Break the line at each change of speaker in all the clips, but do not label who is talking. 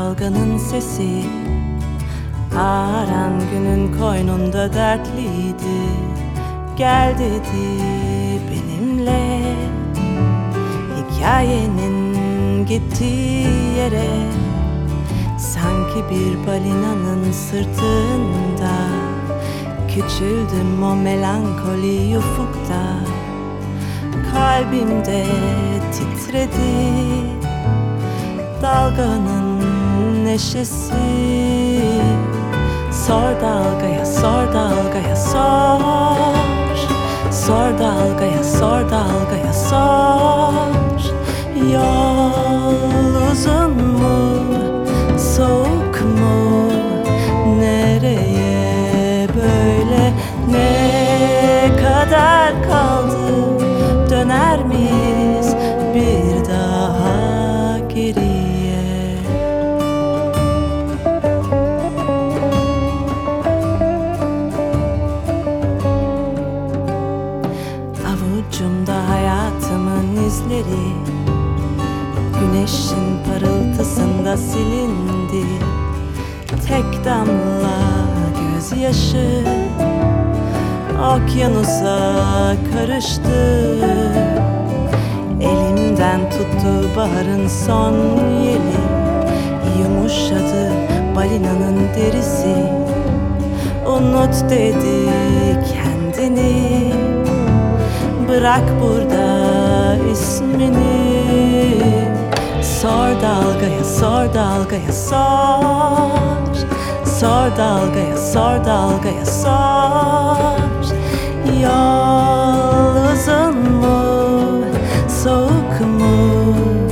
dalganın sesi, ağaran günün koynunda dertliydi. Gel dedi benimle, hikayenin gittiği yere. Sanki bir balinanın sırtında küçüldüm o melankoli ufukta. Kalbimde titredi dalganın neşesi. Sor dalgaya, sor dalgaya, sor. Sor dalgaya, sor dalgaya, sor. Yol uzun mu, soğuk mu, nereye böyle, ne kadar kaldı? Döner miyiz bir daha geriye? Avucumda hayatımın izleri, güneşin parıltısında silindi. Tek damla gözyaşı okyanusa karıştı. Elimden tuttu baharın son yeli. Yumuşadı balinanın derisi. Unut dedi kendini, bırak burada ismini. Sor dalgaya, sor dalgaya, sor. Sor dalgaya, sor dalgaya, sor. Yol uzun mu, soğuk mu,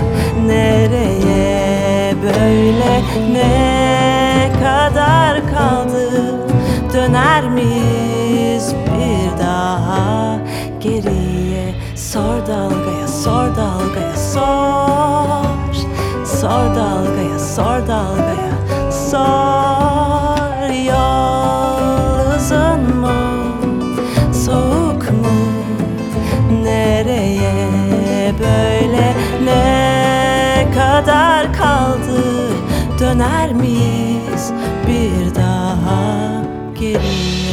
nereye böyle, ne kadar kaldı? Döner miyiz bir daha geriye? Sor dalgaya, sor dalgaya, sor. Sor dalgaya, sor dalgaya, sor. Yol uzun mu, soğuk mu, nereye böyle, ne kadar kaldı? Döner miyiz bir daha geriye?